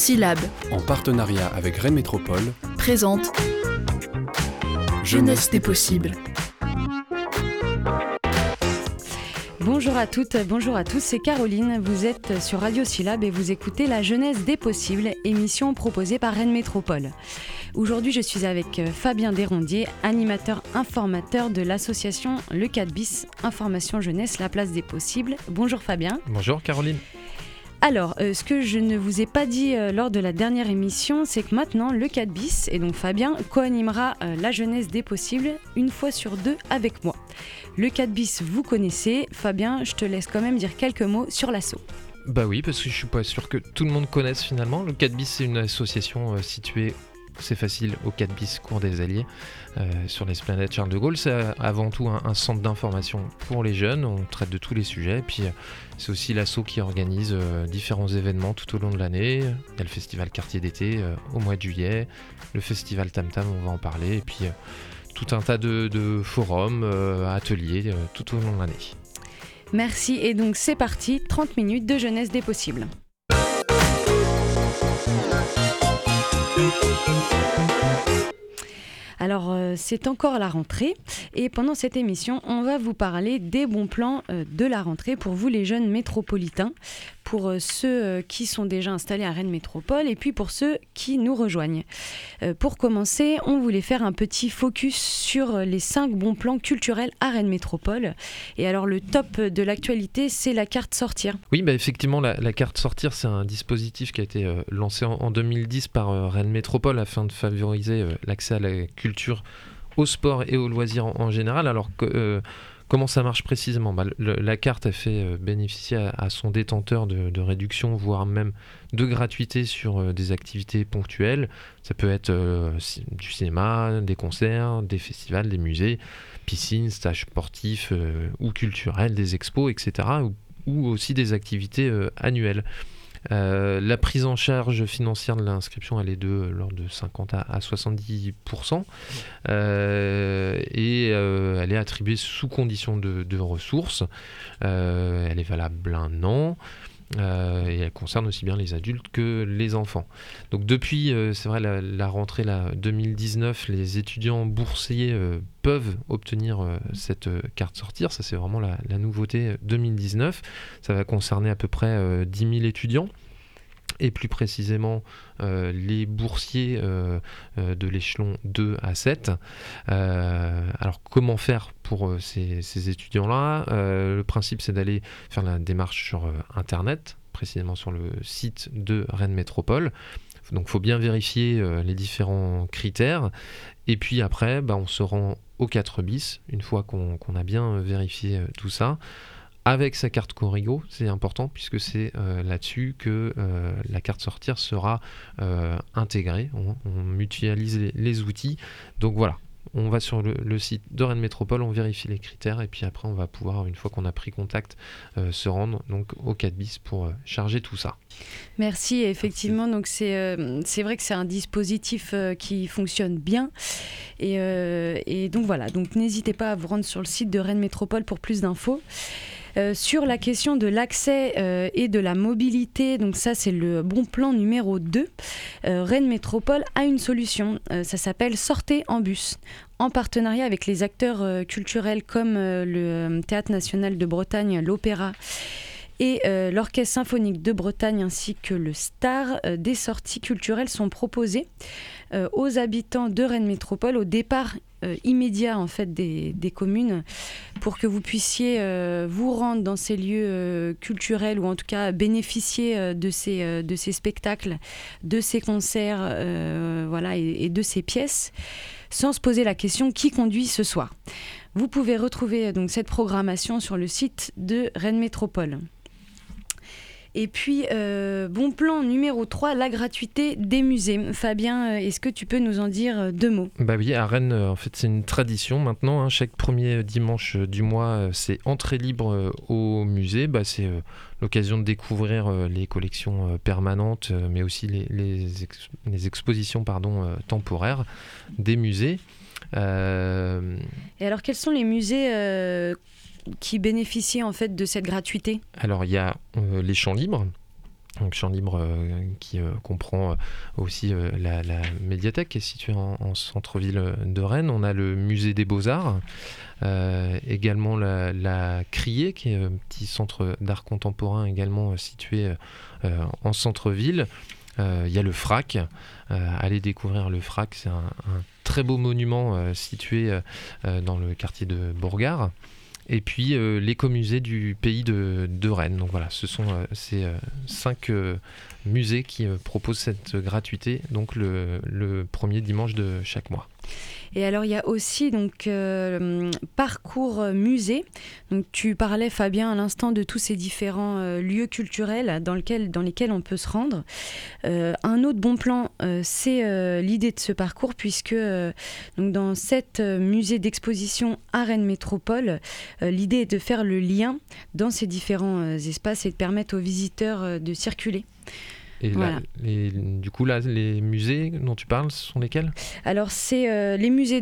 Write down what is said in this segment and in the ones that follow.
Syllab, en partenariat avec Rennes Métropole, présente Jeunesse des possibles. Bonjour à toutes, bonjour à tous, c'est Caroline, vous êtes sur Radio Syllab et vous écoutez La Jeunesse des possibles, émission proposée par Rennes Métropole. Aujourd'hui, je suis avec Fabien Desrondiers, animateur informateur de l'association Le 4 bis, Information Jeunesse, la place des possibles. Bonjour Fabien. Bonjour Caroline. Alors, ce que je ne vous ai pas dit lors de la dernière émission, c'est que maintenant, le 4 bis, et donc Fabien, co-animera la jeunesse des possibles une fois sur deux avec moi. Le 4 bis, vous connaissez. Fabien, je te laisse quand même dire quelques mots sur l'asso. Bah oui, parce que je suis pas sûr que tout le monde connaisse finalement. Le 4 bis, c'est une association située, c'est facile, au 4 bis Cours des Alliés, sur l'esplanade Charles de Gaulle. C'est avant tout un centre d'information pour les jeunes, on traite de tous les sujets, et puis c'est aussi l'asso qui organise différents événements tout au long de l'année. Il y a le festival Quartier d'été au mois de juillet, le festival Tam Tam, on va en parler, et puis tout un tas de forums, ateliers tout au long de l'année. Merci, et donc c'est parti, 30 minutes de jeunesse des possibles. Alors, c'est encore la rentrée et pendant cette émission, on va vous parler des bons plans de la rentrée pour vous les jeunes métropolitains, pour ceux qui sont déjà installés à Rennes Métropole et puis pour ceux qui nous rejoignent. Pour commencer, on voulait faire un petit focus sur les 5 bons plans culturels à Rennes Métropole. Et alors, le top de l'actualité, c'est la carte Sortir. Oui, bah effectivement, la carte Sortir, c'est un dispositif qui a été lancé en 2010 par Rennes Métropole afin de favoriser l'accès à la culture, au sport et aux loisirs en général. Alors comment ça marche précisément ? La carte a fait bénéficier à son détenteur de réduction, voire même de gratuité sur des activités ponctuelles. Ça peut être du cinéma, des concerts, des festivals, des musées, piscines, stages sportifs ou culturels, des expos, etc. Ou aussi des activités annuelles. La prise en charge financière de l'inscription, elle est de l'ordre de 50 à 70%, et elle est attribuée sous condition de ressources. Elle est valable 1 an. Et elle concerne aussi bien les adultes que les enfants. Donc depuis, c'est vrai, la rentrée 2019, les étudiants boursiers peuvent obtenir cette carte Sortir. Ça, c'est vraiment la nouveauté 2019. Ça va concerner à peu près 10 000 étudiants. Et plus précisément les boursiers de l'échelon 2 à 7. Alors comment faire pour ces étudiants-là ? Le principe, c'est d'aller faire la démarche sur Internet, précisément sur le site de Rennes Métropole. Donc il faut bien vérifier les différents critères. Et puis après, on se rend au 4 bis, une fois qu'on a bien vérifié tout ça. Avec sa carte Corrigo, c'est important puisque c'est là-dessus que la carte Sortir sera intégrée. On mutualise les outils. Donc voilà, on va sur le site de Rennes Métropole, on vérifie les critères et puis après on va pouvoir, une fois qu'on a pris contact, se rendre donc au 4 bis pour charger tout ça. Merci, effectivement, donc c'est vrai que c'est un dispositif qui fonctionne bien et donc voilà, donc n'hésitez pas à vous rendre sur le site de Rennes Métropole pour plus d'infos. Sur la question de l'accès et de la mobilité, donc ça c'est le bon plan numéro 2, Rennes Métropole a une solution, ça s'appelle Sortez en bus, en partenariat avec les acteurs culturels comme le Théâtre National de Bretagne, l'Opéra et l'Orchestre Symphonique de Bretagne ainsi que le STAR. Des sorties culturelles sont proposées aux habitants de Rennes Métropole au départ immédiat en fait des communes pour que vous puissiez vous rendre dans ces lieux culturels ou en tout cas bénéficier de ces spectacles, de ces concerts voilà, et de ces pièces sans se poser la question qui conduit ce soir. Vous pouvez retrouver donc cette programmation sur le site de Rennes Métropole. Et puis, bon plan numéro 3, la gratuité des musées. Fabien, est-ce que tu peux nous en dire 2 mots ? Bah oui, à Rennes, en fait, c'est une tradition maintenant. Chaque premier dimanche du mois, c'est entrée libre au musée. C'est l'occasion de découvrir les collections permanentes, mais aussi les expositions temporaires des musées. Et alors, quels sont les musées qui bénéficient en fait de cette gratuité ? Alors, il y a les champs libres. Donc champ libre qui comprend aussi la médiathèque qui est située en centre-ville de Rennes. On a le musée des Beaux-Arts, également la Criée, qui est un petit centre d'art contemporain également situé en centre-ville. Il y a le FRAC, allez découvrir le FRAC, c'est un très beau monument situé dans le quartier de Bourgard. Et puis l'écomusée du pays de Rennes. Donc voilà, ce sont ces 5 musées qui proposent cette gratuité, donc le premier dimanche de chaque mois. Et alors il y a aussi donc parcours musée. Donc tu parlais, Fabien, à l'instant de tous ces différents lieux culturels dans lesquels on peut se rendre. Un autre bon plan, c'est l'idée de ce parcours, puisque donc dans cet musée d'exposition à Rennes Métropole, l'idée est de faire le lien dans ces différents espaces et de permettre aux visiteurs de circuler. Et voilà. Du coup, là, les musées dont tu parles, ce sont lesquels ? Alors, c'est les musées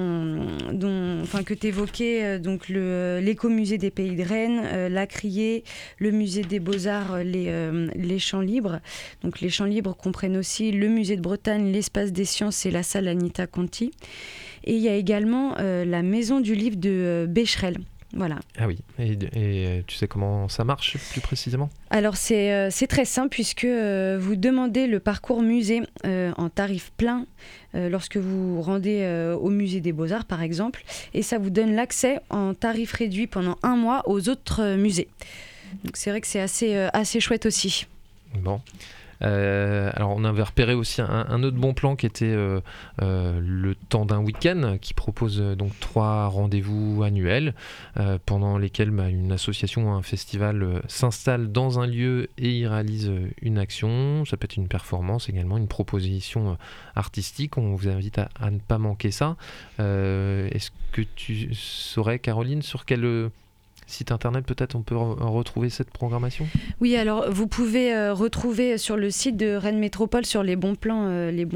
que tu évoquais, donc l'écomusée des Pays de Rennes, la Criée, le musée des Beaux-Arts, les Champs Libres. Donc, les Champs Libres comprennent aussi le musée de Bretagne, l'espace des sciences et la salle Anita Conti. Et il y a également la maison du livre de Becherel. Voilà. Ah oui, et tu sais comment ça marche plus précisément ? Alors c'est très simple, puisque vous demandez le parcours musée en tarif plein lorsque vous rendez au musée des Beaux-Arts par exemple, et ça vous donne l'accès en tarif réduit pendant 1 mois aux autres musées. Donc c'est vrai que c'est assez chouette aussi. Bon. Alors on avait repéré aussi un autre bon plan qui était le temps d'un week-end, qui propose donc 3 rendez-vous annuels pendant lesquels une association ou un festival s'installe dans un lieu et y réalise une action. Ça peut être une performance également, une proposition artistique. On vous invite à ne pas manquer ça. Est-ce que tu saurais, Caroline, sur quel site internet peut-être on peut retrouver cette programmation ? Oui, alors vous pouvez retrouver sur le site de Rennes Métropole sur les bons plans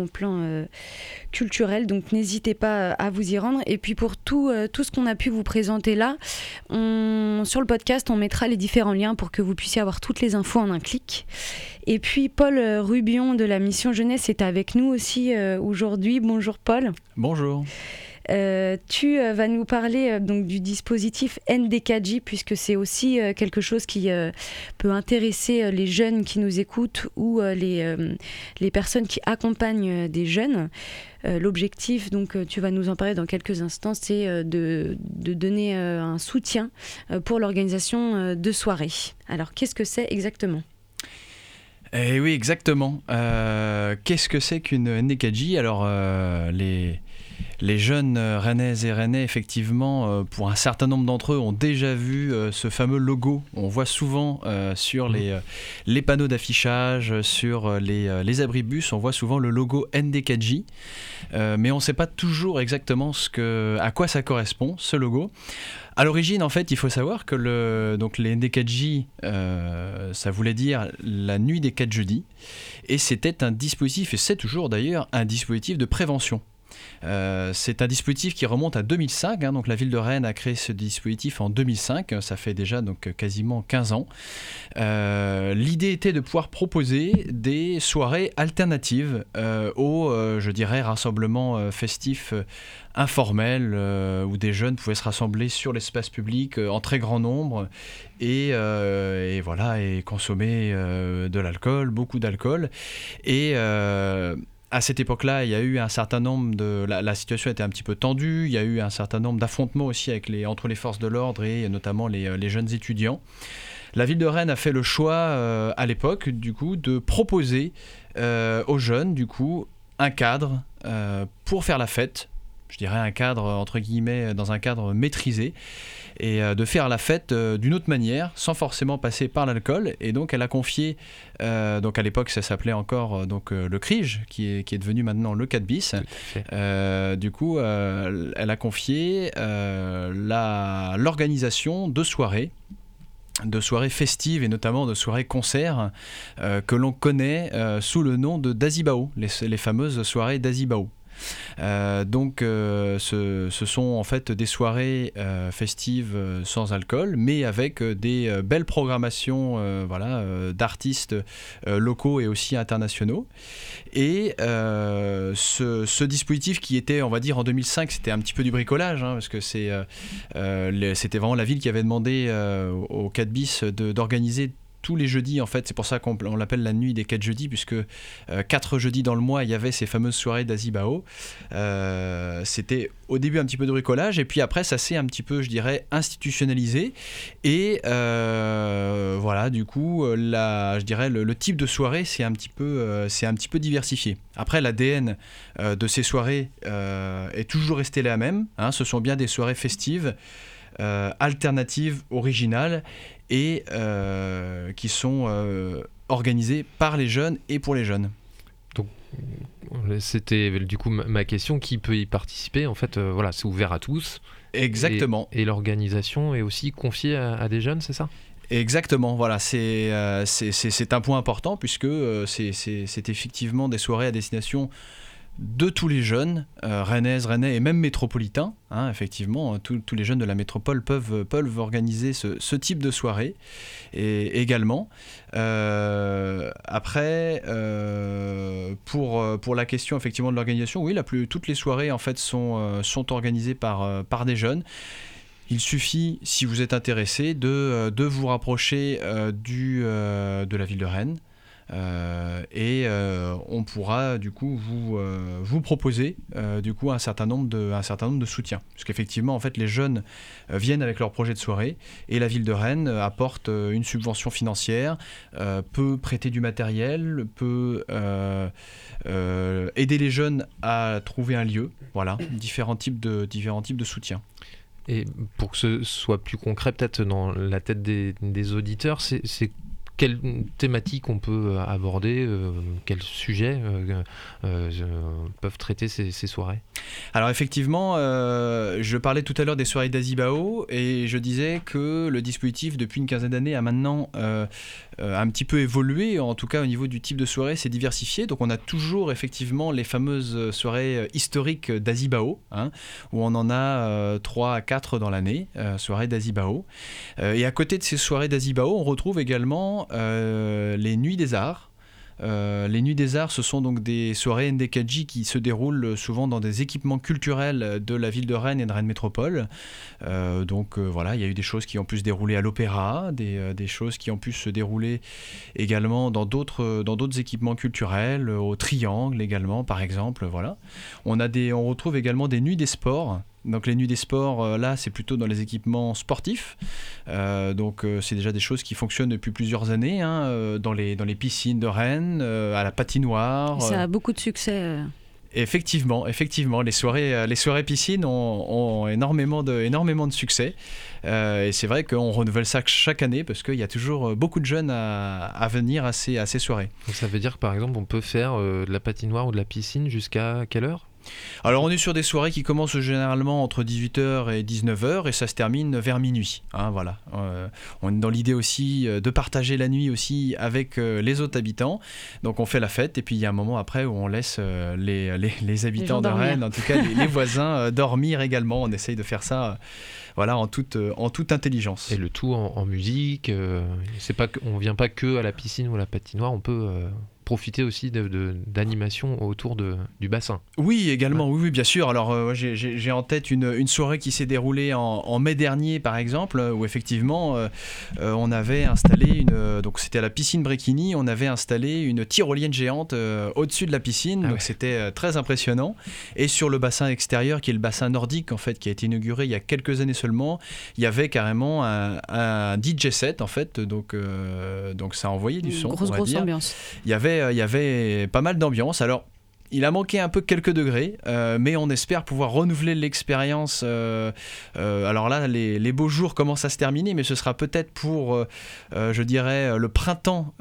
culturels, donc n'hésitez pas à vous y rendre. Et puis pour tout ce qu'on a pu vous présenter là, sur le podcast on mettra les différents liens pour que vous puissiez avoir toutes les infos en un clic. Et puis Paul Rubion de la Mission Jeunesse est avec nous aussi aujourd'hui. Bonjour Paul. Bonjour. Tu vas nous parler donc du dispositif NDKJ, puisque c'est aussi quelque chose qui peut intéresser les jeunes qui nous écoutent ou les personnes qui accompagnent des jeunes. L'objectif, donc tu vas nous en parler dans quelques instants, c'est de donner un soutien pour l'organisation de soirées. Alors qu'est-ce que c'est exactement ? Eh oui, exactement. Qu'est-ce que c'est qu'une NDKJ ? Alors les jeunes Rennaises et Rennais, effectivement, pour un certain nombre d'entre eux, ont déjà vu ce fameux logo. On voit souvent sur les panneaux d'affichage, sur les abribus, on voit souvent le logo NDKJ. Mais on ne sait pas toujours exactement à quoi ça correspond, ce logo. À l'origine, en fait, il faut savoir que les NDKJ, ça voulait dire la nuit des 4 jeudis. Et c'était un dispositif, et c'est toujours d'ailleurs un dispositif de prévention. C'est un dispositif qui remonte à 2005, donc la ville de Rennes a créé ce dispositif en 2005, ça fait déjà donc quasiment 15 ans. L'idée était de pouvoir proposer des soirées alternatives aux, je dirais, rassemblements festifs informels où des jeunes pouvaient se rassembler sur l'espace public en très grand nombre et consommer de l'alcool, beaucoup d'alcool. Et à cette époque-là, il y a eu un certain nombre la situation était un petit peu tendue, il y a eu un certain nombre d'affrontements aussi entre les forces de l'ordre et notamment les jeunes étudiants. La ville de Rennes a fait le choix à l'époque, du coup, de proposer aux jeunes, du coup, un cadre pour faire la fête. Je dirais un cadre, entre guillemets, dans un cadre maîtrisé, et de faire la fête d'une autre manière, sans forcément passer par l'alcool. Et donc elle a confié, donc à l'époque ça s'appelait encore le CRIJ, qui est devenu maintenant le 4 bis. Du coup, elle a confié l'organisation de soirées festives et notamment de soirées concerts que l'on connaît sous le nom de Dazibao, les fameuses soirées Dazibao. Donc ce sont en fait des soirées festives sans alcool, mais avec des belles programmations d'artistes locaux et aussi internationaux. Et ce dispositif qui était, on va dire, en 2005, c'était un petit peu du bricolage, parce que c'était vraiment la ville qui avait demandé au 4 bis d'organiser tous les jeudis, en fait, c'est pour ça qu'on l'appelle la nuit des 4 jeudis, puisque 4 jeudis dans le mois, il y avait ces fameuses soirées d'Azibao. C'était au début un petit peu de bricolage, et puis après, ça s'est un petit peu, je dirais, institutionnalisé. Et voilà, du coup, je dirais, le type de soirée, c'est un petit peu diversifié. Après, l'ADN de ces soirées est toujours resté la même. Ce sont bien des soirées festives, alternatives, originales, et qui sont organisées par les jeunes et pour les jeunes. Donc, c'était du coup ma question, qui peut y participer? En fait, voilà, c'est ouvert à tous. Exactement. Et l'organisation est aussi confiée à des jeunes, c'est ça? Exactement, voilà, c'est un point important, puisque c'est effectivement des soirées à destination de tous les jeunes, rennaises, rennais et même métropolitains. Effectivement, tous les jeunes de la métropole peuvent organiser ce type de soirée et également. Après, pour la question effectivement de l'organisation, oui, toutes les soirées en fait sont organisées par des jeunes. Il suffit, si vous êtes intéressé, de vous rapprocher de la ville de Rennes. Et on pourra du coup vous proposer du coup un certain nombre de soutiens, parce qu'effectivement en fait les jeunes viennent avec leur projet de soirée, et la ville de Rennes apporte une subvention financière, peut prêter du matériel, peut aider les jeunes à trouver un lieu, voilà, différents types de soutien. Et pour que ce soit plus concret peut-être dans la tête des auditeurs, c'est quelle thématique on peut aborder, quels sujets peuvent traiter ces soirées? Alors effectivement, je parlais tout à l'heure des soirées d'Azibao, et je disais que le dispositif depuis une quinzaine d'années a maintenant un petit peu évolué, en tout cas au niveau du type de soirée, c'est diversifié. Donc on a toujours effectivement les fameuses soirées historiques d'Azibao, où on en a 3 à 4 dans l'année, soirées d'Azibao. Et à côté de ces soirées d'Azibao, on retrouve également les Nuits des Arts. Les Nuits des Arts, ce sont donc des soirées NDKJ qui se déroulent souvent dans des équipements culturels de la ville de Rennes et de Rennes Métropole. Voilà, il y a eu des choses qui ont pu se dérouler à l'Opéra, des choses qui ont pu se dérouler également dans d'autres équipements culturels, au Triangle également par exemple. Voilà. On retrouve également des Nuits des Sports. Donc les Nuits des Sports, là, c'est plutôt dans les équipements sportifs. C'est déjà des choses qui fonctionnent depuis plusieurs années, dans les piscines de Rennes, à la patinoire. Ça a beaucoup de succès. Effectivement, les soirées piscines ont énormément de succès. Et c'est vrai qu'on renouvelle ça chaque année, parce qu'il y a toujours beaucoup de jeunes à venir à ces soirées. Donc ça veut dire que par exemple, on peut faire de la patinoire ou de la piscine jusqu'à quelle heure? Alors on est sur des soirées qui commencent généralement entre 18h et 19h, et ça se termine vers minuit. Voilà. On est dans l'idée aussi de partager la nuit aussi avec les autres habitants. Donc on fait la fête, et puis il y a un moment après où on laisse les habitants de Rennes, en tout cas les voisins, dormir également. On essaye de faire ça voilà, en toute intelligence. Et le tout en musique. On vient pas que à la piscine ou à la patinoire, on peut profiter aussi d'animation autour du bassin. Oui, également, oui, bien sûr. Alors, j'ai en tête une soirée qui s'est déroulée en mai dernier, par exemple, où effectivement, on avait installé donc c'était à la piscine Bréquigny, on avait installé une tyrolienne géante au-dessus de la piscine, donc c'était très impressionnant. Et sur le bassin extérieur, qui est le bassin nordique, en fait, qui a été inauguré il y a quelques années seulement, il y avait carrément un DJ set, en fait, donc ça a envoyé du son. Grosse ambiance. Il y avait pas mal d'ambiance. Alors, il a manqué un peu quelques degrés, mais on espère pouvoir renouveler l'expérience. Alors là, les beaux jours commencent à se terminer, mais ce sera peut-être pour, je dirais, le printemps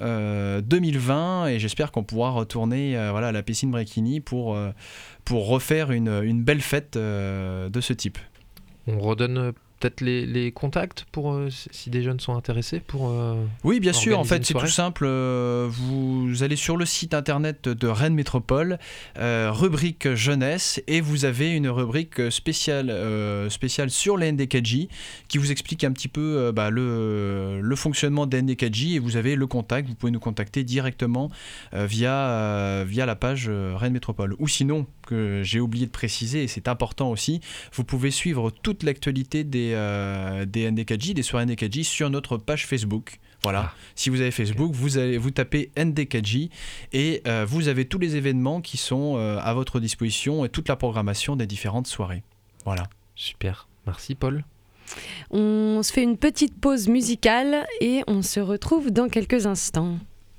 2020, et j'espère qu'on pourra retourner à la piscine Bréquigny pour refaire une belle fête de ce type. On redonne peut-être les contacts pour si des jeunes sont intéressés pour Oui, bien sûr. En organiser fait, une c'est soirée. tout simple. Vous allez sur le site internet de Rennes Métropole, rubrique jeunesse, et vous avez une rubrique spéciale sur les NDKJ qui vous explique un petit peu le fonctionnement des NDKJ, et vous avez le contact. Vous pouvez nous contacter directement via la page Rennes Métropole. Ou sinon, que j'ai oublié de préciser, et c'est important aussi, vous pouvez suivre toute l'actualité des NDKJ, des soirées NDKJ sur notre page Facebook. Voilà. Si vous avez Facebook, vous tapez NDKJ et vous avez tous les événements qui sont à votre disposition et toute la programmation des différentes soirées. Voilà. Super. Merci Paul. On se fait une petite pause musicale et on se retrouve dans quelques instants.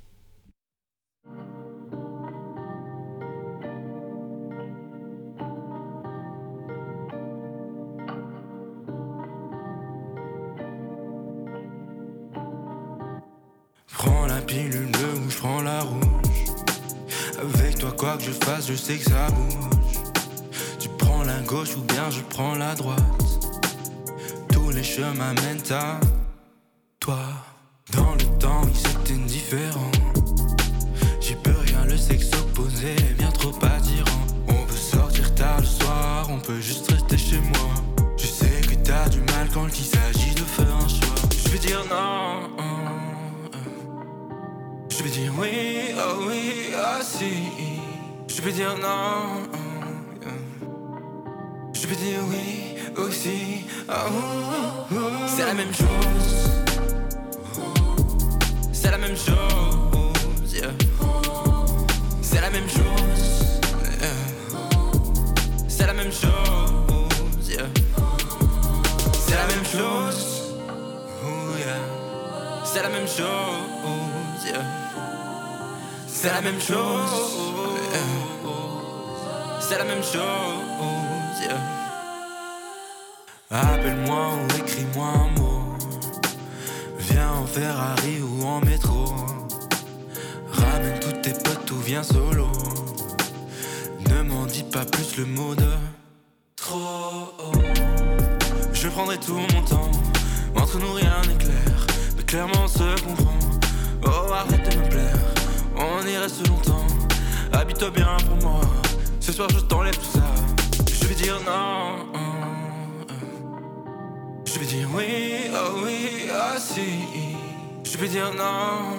Prends la pilule bleue ou je prends la rouge. Avec toi quoi que je fasse, je sais que ça bouge. Tu prends la gauche ou bien je prends la droite. Tous les chemins mènent à toi. Dans le temps, oui c'était différent. J'y peux rien, le sexe opposé est bien trop attirant. On peut sortir tard le soir, on peut juste rester chez moi. Je sais que t'as du mal quand il s'agit de faire un choix. Je vais dire non. Je vais dire oui, oh oui, ah si. Je vais dire non. Je vais dire oui aussi, ah oh, oh. C'est la même chose. C'est la même chose, yeah. C'est la même chose, yeah. C'est la même chose, yeah. C'est la même chose, oh yeah. C'est la même chose, yeah. C'est la même chose, yeah. C'est la même chose, yeah. Appelle-moi ou écris-moi un mot. Viens en Ferrari ou en métro. Ramène tous tes potes ou viens solo. Ne m'en dis pas plus le mot de trop. Je prendrai tout mon temps. Entre nous rien n'est clair, mais clairement on se comprend. Oh arrête de me plaire, on y reste longtemps. Habille-toi bien pour moi. Ce soir je t'enlève tout ça. Je vais dire non. Je vais dire oui, oh oui, ah si. Je vais dire non.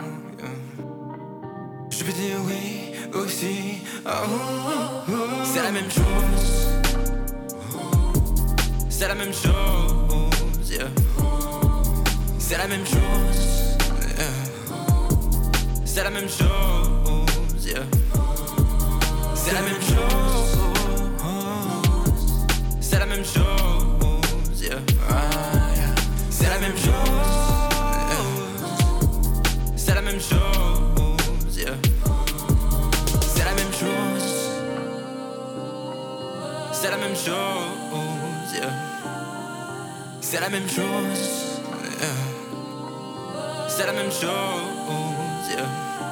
Je vais dire oui aussi, ah oh, oh. C'est la même chose. C'est la même chose, yeah. C'est la même chose, yeah. C'est la même chose, yeah. C'est la même chose. C'est la même chose, yeah. C'est la même chose, yeah. C'est la même chose, yeah. C'est la même chose. C'est la même chose, yeah. C'est la même chose, yeah. C'est la même chose, yeah.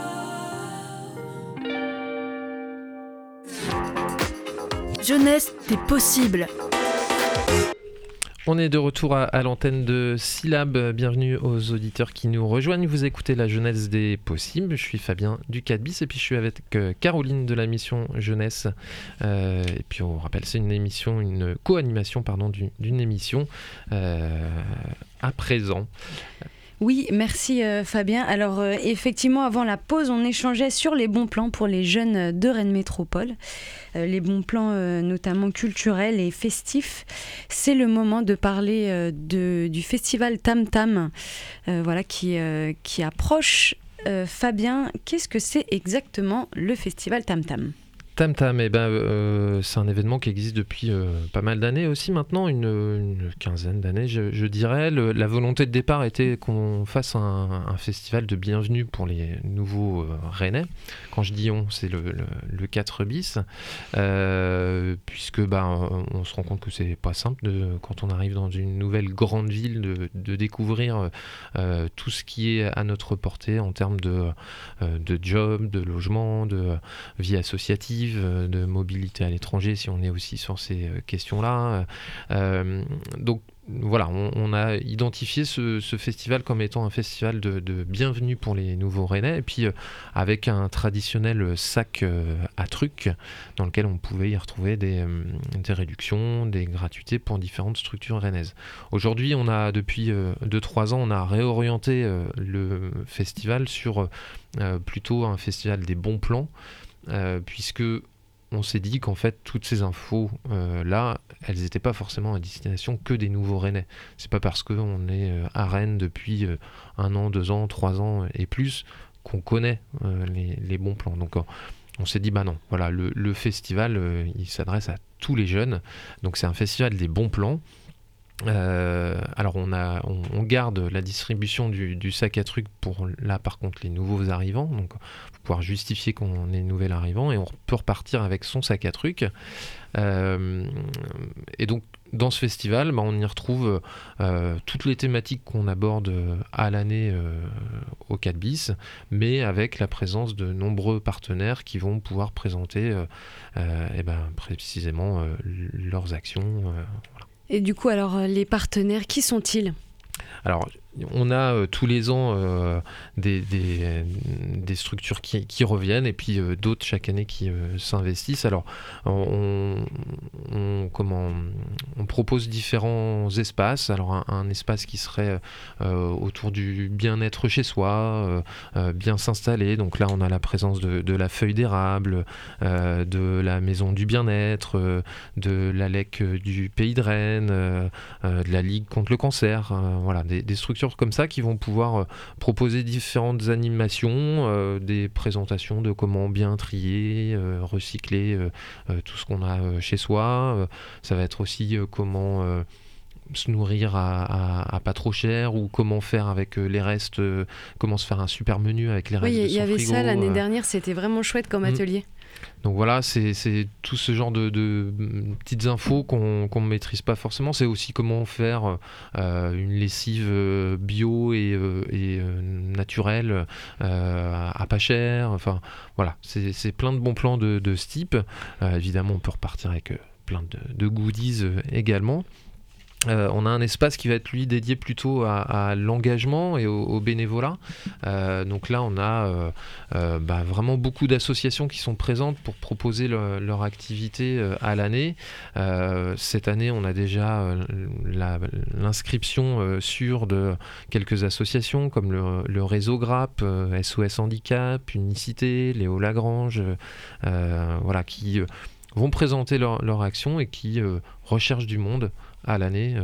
Jeunesse des possibles. On est de retour à l'antenne de Syllab. Bienvenue aux auditeurs qui nous rejoignent. Vous écoutez la jeunesse des possibles. Je suis Fabien du 4bis et puis je suis avec Caroline de la mission jeunesse. Et puis on rappelle, c'est une co-animation d'une émission à présent. Oui, merci Fabien. Alors effectivement, avant la pause, on échangeait sur les bons plans pour les jeunes de Rennes Métropole. Les bons plans notamment culturels et festifs. C'est le moment de parler du festival Tam Tam qui approche. Fabien, qu'est-ce que c'est exactement le festival Tam Tam ? Tam Tam, c'est un événement qui existe depuis pas mal d'années aussi maintenant, une quinzaine d'années je dirais. La volonté de départ était qu'on fasse un festival de bienvenue pour les nouveaux Rennais. Quand je dis on, c'est le 4 bis, puisque on se rend compte que c'est pas simple quand on arrive dans une nouvelle grande ville de découvrir tout ce qui est à notre portée en termes de job, de logement, de vie associative, de mobilité à l'étranger si on est aussi sur ces questions-là. Donc voilà, on a identifié ce festival comme étant un festival de bienvenue pour les nouveaux Rennais, et puis avec un traditionnel sac à trucs dans lequel on pouvait y retrouver des réductions, des gratuités pour différentes structures rennaises. Aujourd'hui, on a depuis 2-3 ans, on a réorienté le festival sur plutôt un festival des bons plans, puisque on s'est dit qu'en fait toutes ces infos là, elles n'étaient pas forcément à destination que des nouveaux Rennais. C'est pas parce qu'on est à Rennes depuis 1 an, 2 ans, 3 ans et plus qu'on connaît les bons plans. Donc on s'est dit bah non, voilà, le festival il s'adresse à tous les jeunes. Donc c'est un festival des bons plans. Alors on garde la distribution du sac à trucs pour là par contre les nouveaux arrivants, donc pour pouvoir justifier qu'on est nouvel arrivant, et on peut repartir avec son sac à trucs. Et donc dans ce festival, on y retrouve toutes les thématiques qu'on aborde à l'année au 4 bis, mais avec la présence de nombreux partenaires qui vont pouvoir présenter précisément leurs actions. Voilà. Et du coup, alors, les partenaires, qui sont-ils ? Alors, on a tous les ans des structures qui reviennent, et puis d'autres chaque année qui s'investissent. Alors, on propose différents espaces. Alors, un espace qui serait autour du bien-être chez soi, bien s'installer. Donc là, on a la présence de la feuille d'érable, de la maison du bien-être, de la LEC du Pays de Rennes, de la Ligue contre le cancer. Voilà, des structures comme ça qui vont pouvoir proposer différentes animations, des présentations de comment bien trier, recycler tout ce qu'on a chez soi. Ça va être aussi comment se nourrir à pas trop cher, ou comment faire avec les restes, comment se faire un super menu avec les restes de son frigo. Il y avait ça l'année dernière, c'était vraiment chouette comme atelier. Donc voilà, c'est tout ce genre de petites infos qu'on ne maîtrise pas forcément. C'est aussi comment faire une lessive bio et naturelle à pas cher. Enfin voilà, c'est plein de bons plans de ce type. Évidemment, on peut repartir avec plein de goodies également. On a un espace qui va être lui dédié plutôt à l'engagement et au bénévolat. Donc là on a vraiment beaucoup d'associations qui sont présentes pour proposer leur activité à l'année. Cette année on a déjà l'inscription sur de quelques associations comme le réseau GRAP, SOS Handicap, Unicité, Léo Lagrange, qui vont présenter leur action et qui recherchent du monde à l'année,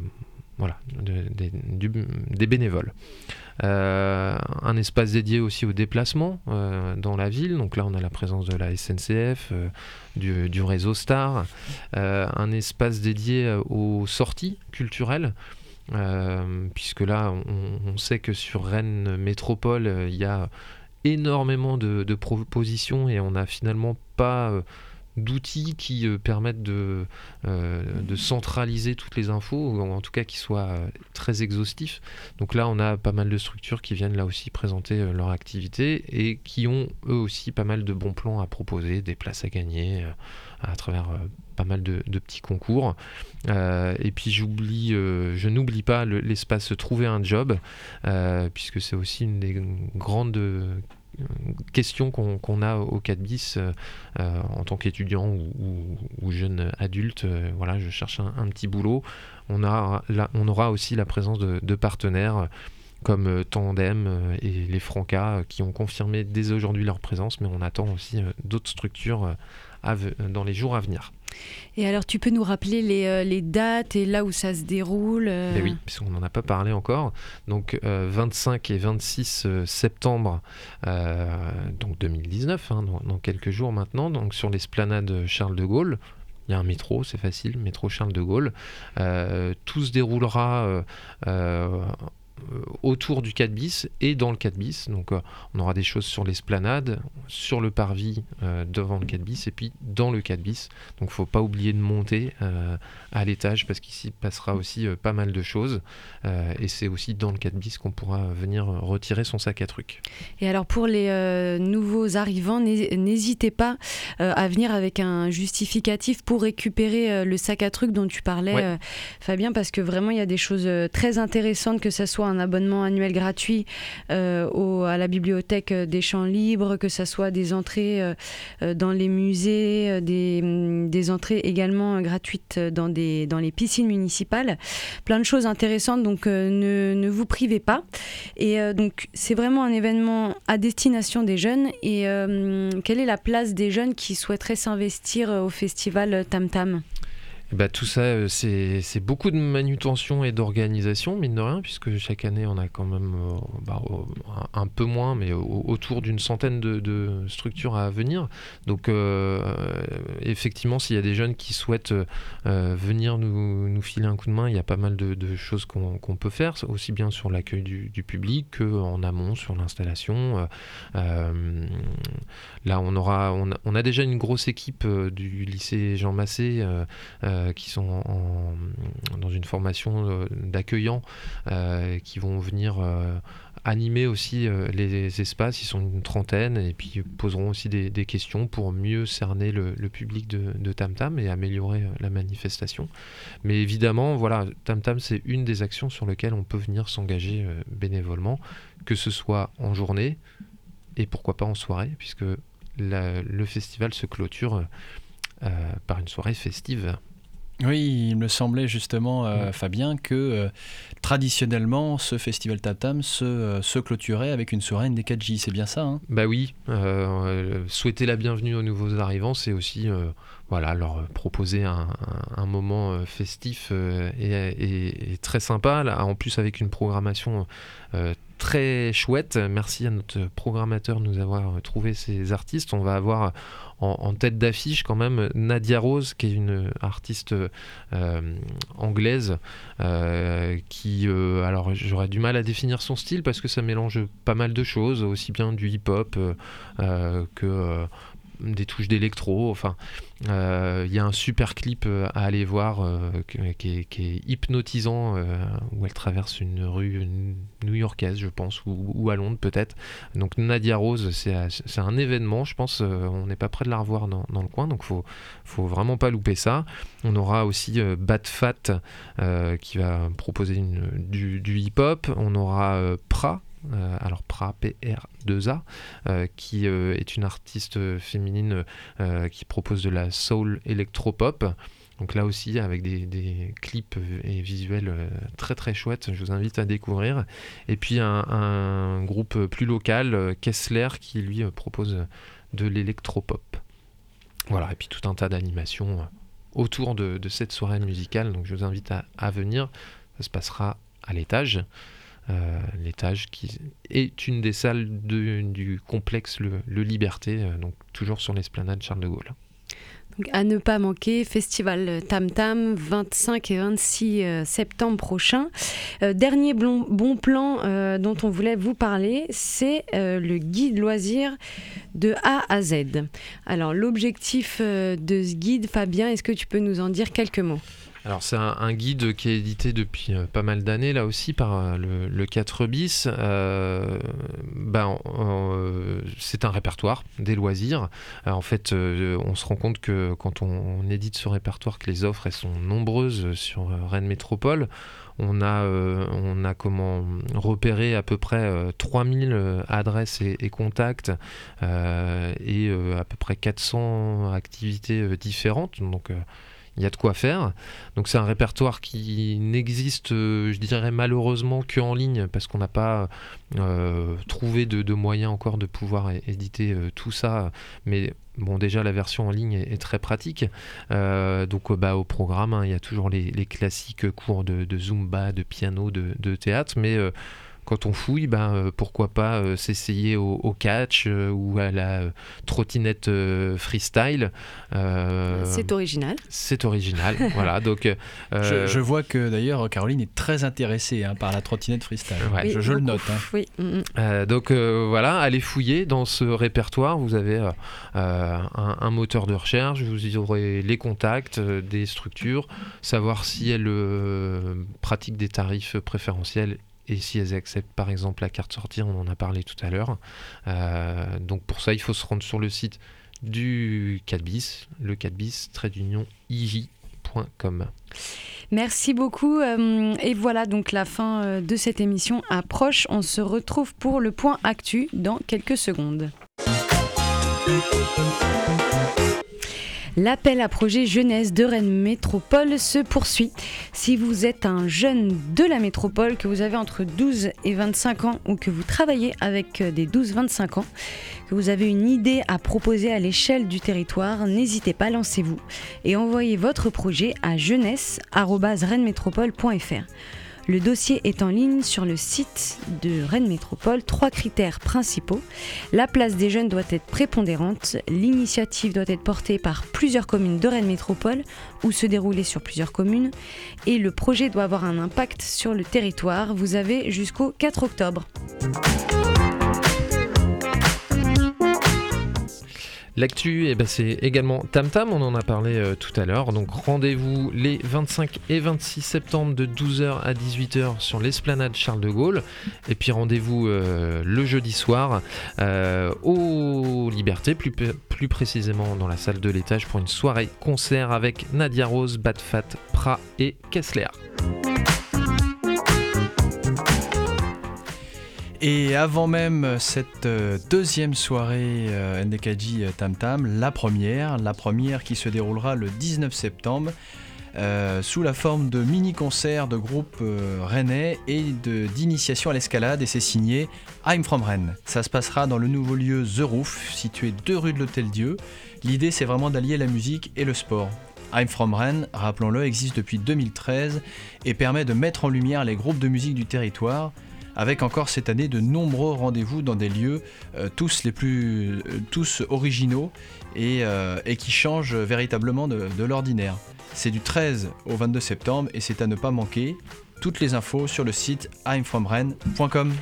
des bénévoles. Un espace dédié aussi au déplacement dans la ville. Donc là, on a la présence de la SNCF, du réseau Star. Un espace dédié aux sorties culturelles. Puisque là, on sait que sur Rennes Métropole, il y a énormément de propositions et on n'a finalement pas d'outils qui permettent de centraliser toutes les infos, ou en tout cas qui soient très exhaustifs. Donc là on a pas mal de structures qui viennent là aussi présenter leur activité et qui ont eux aussi pas mal de bons plans à proposer, des places à gagner à travers pas mal de petits concours. Et puis je n'oublie pas l'espace Trouver un job, puisque c'est aussi une des grandes question qu'on a au 4 bis en tant qu'étudiant ou jeune adulte. Je cherche un petit boulot. On aura aussi la présence de partenaires comme Tandem et les Francas qui ont confirmé dès aujourd'hui leur présence, mais on attend aussi d'autres structures dans les jours à venir. Et alors, tu peux nous rappeler les dates et là où ça se déroule Mais oui, puisqu'on n'en a pas parlé encore. Donc, 25 et 26 septembre donc 2019, dans quelques jours maintenant, donc sur l'esplanade Charles de Gaulle. Il y a un métro, c'est facile, métro Charles de Gaulle. Tout se déroulera autour du 4 bis et dans le 4 bis. Donc on aura des choses sur l'esplanade, sur le parvis devant le 4 bis et puis dans le 4 bis. Donc il ne faut pas oublier de monter à l'étage parce qu'ici passera aussi pas mal de choses. Et c'est aussi dans le 4 bis qu'on pourra venir retirer son sac à trucs. Et alors pour les nouveaux arrivants, n'hésitez pas à venir avec un justificatif pour récupérer le sac à trucs dont tu parlais, Fabien, parce que vraiment il y a des choses très intéressantes, que ce soit un abonnement annuel gratuit à la bibliothèque des Champs Libres, que ce soit des entrées dans les musées, des entrées également gratuites dans les piscines municipales, plein de choses intéressantes, donc ne vous privez pas. Et donc c'est vraiment un événement à destination des jeunes. Et quelle est la place des jeunes qui souhaiteraient s'investir au festival Tam Tam ? Tout ça, c'est beaucoup de manutention et d'organisation, mine de rien, puisque chaque année, on a quand même un peu moins, mais autour d'une centaine de structures à venir. Donc, effectivement, s'il y a des jeunes qui souhaitent venir nous filer un coup de main, il y a pas mal de choses qu'on peut faire, aussi bien sur l'accueil du public qu'en amont, sur l'installation. Là, on a déjà une grosse équipe du lycée Jean Massé qui sont dans une formation d'accueillants qui vont venir animer aussi les espaces. Ils sont une trentaine et puis poseront aussi des questions pour mieux cerner le public de Tam Tam et améliorer la manifestation. Mais évidemment, voilà, Tam Tam, c'est une des actions sur lesquelles on peut venir s'engager bénévolement, que ce soit en journée et pourquoi pas en soirée, puisque le festival se clôture par une soirée festive. Oui, il me semblait justement, Fabien, que traditionnellement, ce festival Tam Tam se clôturait avec une soirée NDKJ, c'est bien ça, hein ? Bah oui, souhaiter la bienvenue aux nouveaux arrivants, c'est aussi leur proposer un moment festif et très sympa, là, en plus avec une programmation très chouette. Merci à notre programmateur de nous avoir trouvé ces artistes. On va avoir en tête d'affiche quand même Nadia Rose, qui est une artiste anglaise qui, alors j'aurais du mal à définir son style parce que ça mélange pas mal de choses, aussi bien du hip-hop que des touches d'électro. Enfin, il y a un super clip à aller voir qui est hypnotisant, où elle traverse une rue new-yorkaise, je pense, ou à Londres peut-être. Donc Nadia Rose, c'est un événement, je pense. On n'est pas près de la revoir dans le coin, donc faut vraiment pas louper ça. On aura aussi Bad Fat qui va proposer du hip-hop. On aura Pra. Alors Pra, P-R-2-A, qui est une artiste féminine qui propose de la soul électropop. Donc là aussi avec des clips et visuels très très chouettes, je vous invite à découvrir. Et puis un groupe plus local, Kessler, qui lui propose de l'électropop. Voilà, et puis tout un tas d'animations autour de cette soirée musicale. Donc je vous invite à venir. Ça se passera à l'étage. L'étage qui est une des salles du complexe Le Liberté, donc toujours sur l'esplanade Charles de Gaulle. Donc à ne pas manquer, festival Tam Tam, 25 et 26 septembre prochain. Dernier bon plan dont on voulait vous parler, c'est le guide loisir de A à Z. Alors l'objectif de ce guide, Fabien, est-ce que tu peux nous en dire quelques mots ? Alors c'est un guide qui est édité depuis pas mal d'années là aussi par le 4 bis. C'est un répertoire des loisirs. En fait, on se rend compte que quand on édite ce répertoire, que les offres elles sont nombreuses sur Rennes Métropole. On a repéré à peu près 3000 adresses et contacts et à peu près 400 activités différentes. Donc il y a de quoi faire. Donc c'est un répertoire qui n'existe, je dirais malheureusement, qu'en ligne, parce qu'on n'a pas trouvé de moyens encore de pouvoir éditer tout ça. Mais bon, déjà la version en ligne est très pratique. Donc au programme, il y a toujours les classiques cours de Zumba, de piano, de théâtre, mais quand on fouille, pourquoi pas s'essayer au catch ou à la trottinette freestyle. C'est original. C'est original, voilà. Donc, je vois que d'ailleurs Caroline est très intéressée par la trottinette freestyle. Ouais. Oui, je le note. Oui. Donc voilà, allez fouiller dans ce répertoire. Vous avez un moteur de recherche, vous y aurez les contacts des structures, savoir si elles pratiquent des tarifs préférentiels et si elles acceptent par exemple la carte sortie, on en a parlé tout à l'heure. Donc pour ça, il faut se rendre sur le site du 4bis, le 4bis, _ij.com. Merci beaucoup. Et voilà, donc la fin de cette émission approche. On se retrouve pour le point actu dans quelques secondes. L'appel à projet jeunesse de Rennes Métropole se poursuit. Si vous êtes un jeune de la métropole, que vous avez entre 12 et 25 ans ou que vous travaillez avec des 12-25 ans, que vous avez une idée à proposer à l'échelle du territoire, n'hésitez pas, lancez-vous et envoyez votre projet à jeunesse@rennesmétropole.fr. Le dossier est en ligne sur le site de Rennes Métropole. 3 critères principaux. La place des jeunes doit être prépondérante. L'initiative doit être portée par plusieurs communes de Rennes Métropole ou se dérouler sur plusieurs communes. Et le projet doit avoir un impact sur le territoire. Vous avez jusqu'au 4 octobre. L'actu, c'est également Tam Tam, on en a parlé tout à l'heure. Donc rendez-vous les 25 et 26 septembre de 12h à 18h sur l'esplanade Charles de Gaulle. Et puis rendez-vous le jeudi soir aux Libertés, plus précisément dans la salle de l'étage pour une soirée concert avec Nadia Rose, Badfat, Pra et Kessler. Et avant même cette deuxième soirée NDKJ Tam Tam, la première qui se déroulera le 19 septembre sous la forme de mini-concerts de groupes rennais et d'initiation à l'escalade, et c'est signé I'm From Rennes. Ça se passera dans le nouveau lieu The Roof, situé 2 rue de l'Hôtel-Dieu. L'idée, c'est vraiment d'allier la musique et le sport. I'm From Rennes, rappelons-le, existe depuis 2013 et permet de mettre en lumière les groupes de musique du territoire, avec encore cette année de nombreux rendez-vous dans des lieux tous originaux et qui changent véritablement de l'ordinaire. C'est du 13 au 22 septembre et c'est à ne pas manquer. Toutes les infos sur le site imfromrennes.com.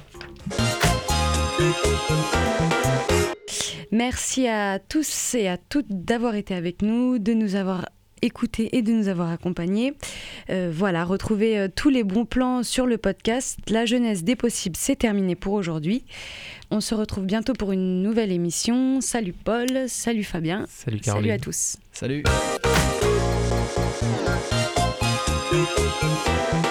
Merci à tous et à toutes d'avoir été avec nous, de nous avoir écouter et de nous avoir accompagnés. Voilà, retrouvez tous les bons plans sur le podcast. La jeunesse des possibles, c'est terminé pour aujourd'hui. On se retrouve bientôt pour une nouvelle émission. Salut Paul, salut Fabien. Salut Caroline. Salut à tous. Salut.